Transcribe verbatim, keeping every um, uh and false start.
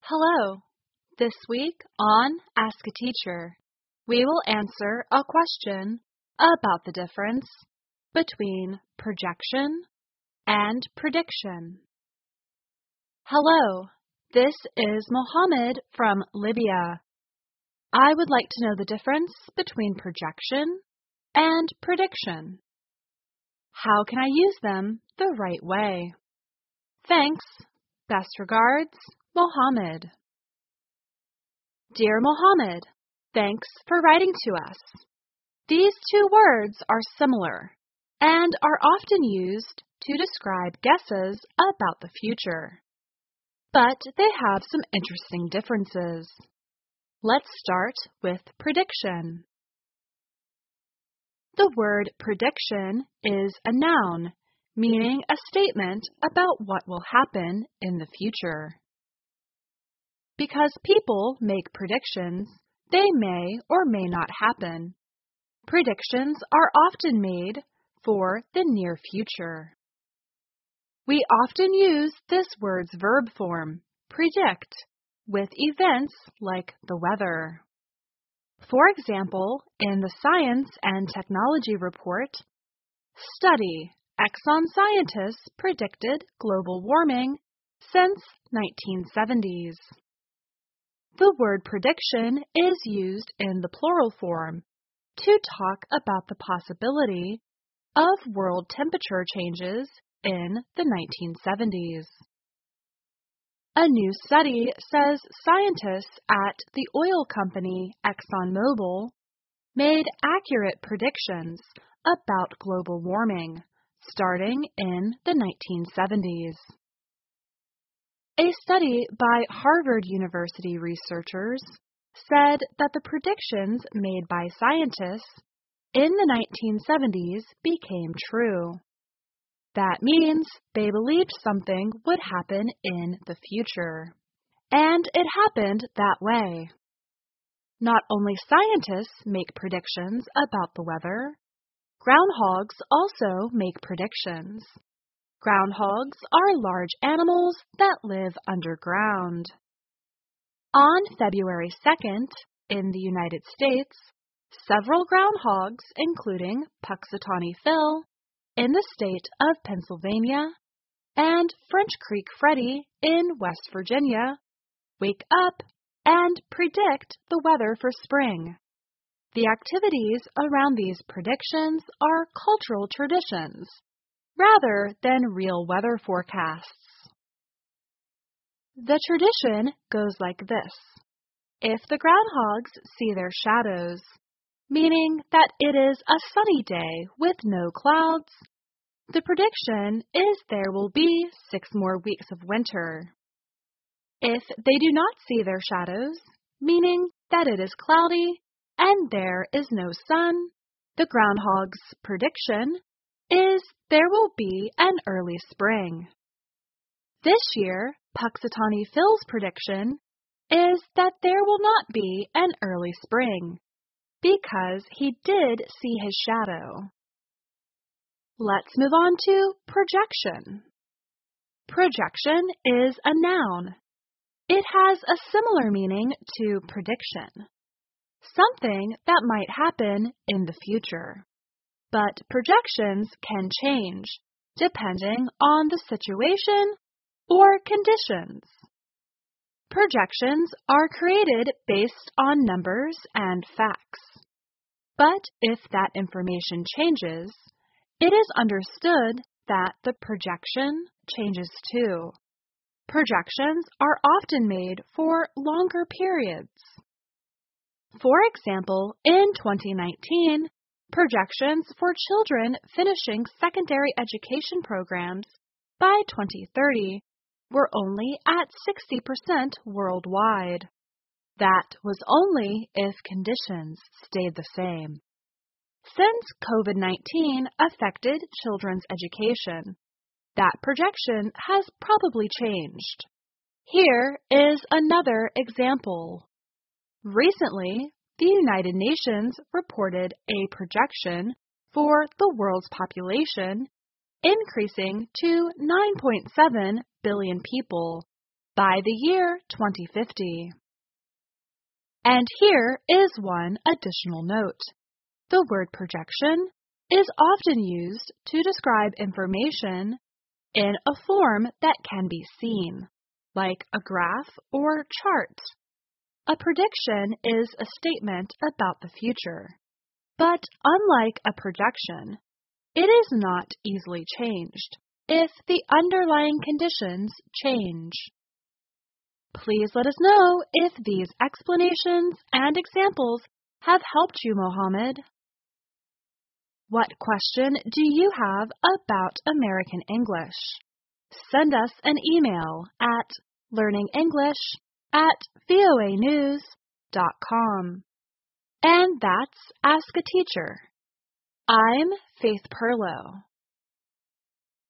Hello. This week on Ask a Teacher, we will answer a question about the difference between projection and prediction. Hello, this is Mohammed from Libya. I would like to know the difference between projection and prediction. How can I use them the right way? Thanks. Best regards, Mohammed. Dear Mohammed, thanks for writing to us. These two words are similar and are often used to describe guesses about the future. But they have some interesting differences. Let's start with prediction. The word prediction is a noun, meaning a statement about what will happen in the future. Because people make predictions, they may or may not happen. Predictions are often made for the near future. We often use this word's verb form, predict, with events like the weather. For example, in the Science and Technology Report, study, Exxon scientists predicted global warming since nineteen seventies. The word prediction is used in the plural form to talk about the possibility of world temperature changes in the nineteen seventies. A new study says scientists at the oil company ExxonMobil made accurate predictions about global warming starting in the nineteen seventies. A study by Harvard University researchers said that the predictions made by scientists in the nineteen seventies became true. That means they believed something would happen in the future. And it happened that way. Not only scientists make predictions about the weather, groundhogs also make predictions. Groundhogs are large animals that live underground. On February second, in the United States, several groundhogs, including Puxatawney Phil in the state of Pennsylvania and French Creek Freddy in West Virginia, wake up and predict the weather for spring. The activities around these predictions are cultural traditions, rather than real weather forecasts. The tradition goes like this. If the groundhogs see their shadows, meaning that it is a sunny day with no clouds, the prediction is there will be six more weeks of winter. If they do not see their shadows, meaning that it is cloudy and there is no sun, the groundhog's prediction is there will be an early spring. This year, Puxatawney Phil's prediction is that there will not be an early spring, because he did see his shadow. Let's move on to projection. Projection is a noun. It has a similar meaning to prediction, something that might happen in the future. But projections can change depending on the situation or conditions. Projections are created based on numbers and facts. But if that information changes, it is understood that the projection changes too. Projections are often made for longer periods. For example, in twenty nineteen, projections for children finishing secondary education programs by twenty thirty were only at sixty percent worldwide. That was only if conditions stayed the same. Since COVID nineteen affected children's education, that projection has probably changed. Here is another example. Recently, the United Nations reported a projection for the world's population increasing to nine point seven billion people by the year twenty fifty. And here is one additional note. The word projection is often used to describe information in a form that can be seen, like a graph or chart. A prediction is a statement about the future, but unlike a projection, it is not easily changed if the underlying conditions change. Please let us know if these explanations and examples have helped you, Mohammed. What question do you have about American English? Send us an email at learningenglish at voa news dot com. And that's Ask a Teacher. I'm Faith Perlow.